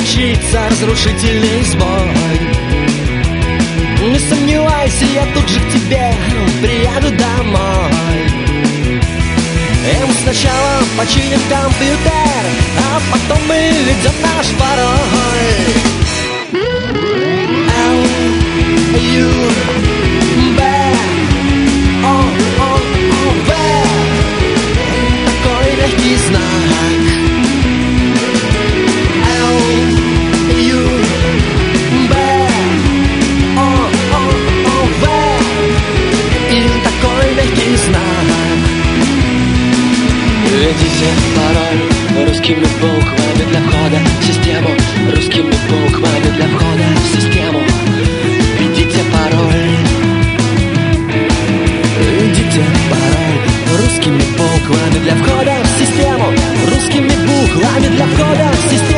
случится разрушительный сбой. Не сомневайся, я тут же к тебе приеду домой. И мы сначала починим компьютер, а потом мы ведем наш пароль. L-U-B O-O-O-V. Такой легкий знак. L-U-B O-O-O-V. И такой легкий знак. Введите пароль русскими буквами для входа в систему. Русскими буквами для входа в систему. Введите пароль. Введите пароль русскими буквами для входа в систему. Русскими буквами для входа в систему.